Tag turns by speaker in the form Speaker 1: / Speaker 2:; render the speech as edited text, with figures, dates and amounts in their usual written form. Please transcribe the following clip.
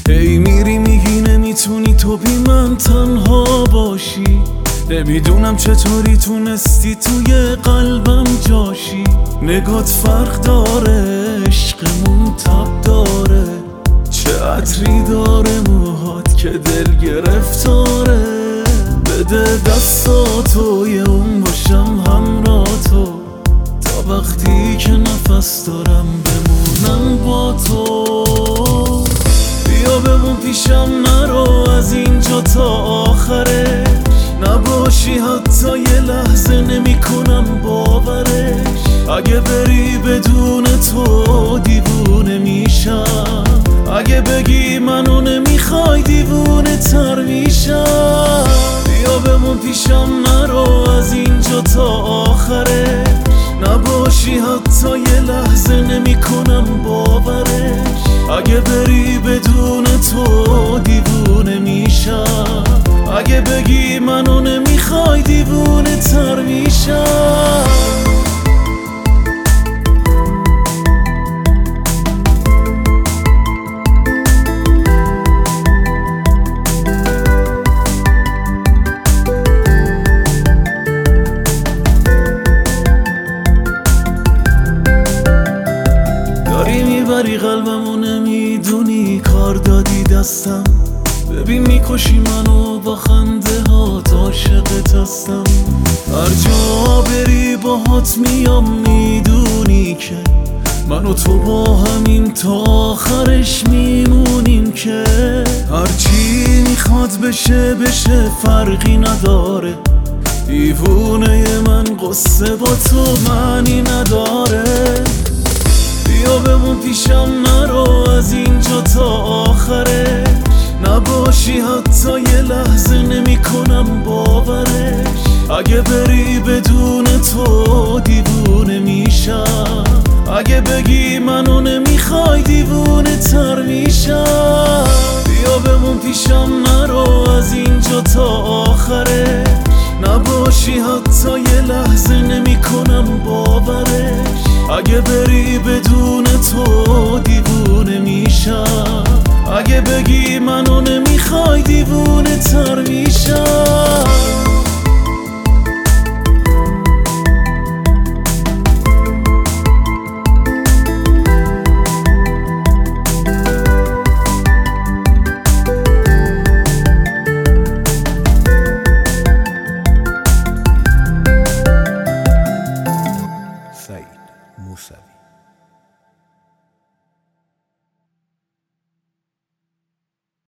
Speaker 1: هی میری میگی نمیتونی تو بی من تنها باشی. نمیدونم چطوری تونستی توی قلبم جاشی. نگات فرق داره، عشقمون تب داره، چه عطری داره موهات که دل گرفتاره. بده دستاتو یه اون باشم همراه تو، تا وقتی که نفس دارم بمونم با تو. بیا بمون پیشم، نرو از اینجا تا آخرش، نباشی حتی یه لحظه نمی کنم باورش. اگه بری بدون تو دیوونه میشم، اگه بگی منو نمیخوای دیوونه تر میشم. بیا بمون پیشم، نرو از اینجا تا آخرش، نباشی حتی یه لحظه نمی کنم باورش. اگه بری بدون تو دیوونه میشم، اگه بگی منو نمیخوای دیوونه تر میشم. میبری قلبمو نمیدونی، کار دادی دستم. ببین میکشی منو با خنده هات، عاشقت هستم. هر جا بری باهات میام، میدونی که من و تو با همین تا آخرش میمونیم. که هرچی میخواد بشه بشه، فرقی نداره. دیوونه من قصه با تو معنی نداره. بیا بمون پیشم، نرو از اینجا تا آخرش، نباشی حتی یه لحظه نمی کنم باورش. اگه بری بدون تو دیوونه میشم، اگه بگی منو نمیخوای دیوونه تر میشم. بیا بمون پیشم، نرو از اینجا تا آخرش، نباشی حتی یه لحظه نمی کنم باورش. اگه بری بدون تو دیوونه میشم، اگه بگی منو نمیخوای دیوونه تر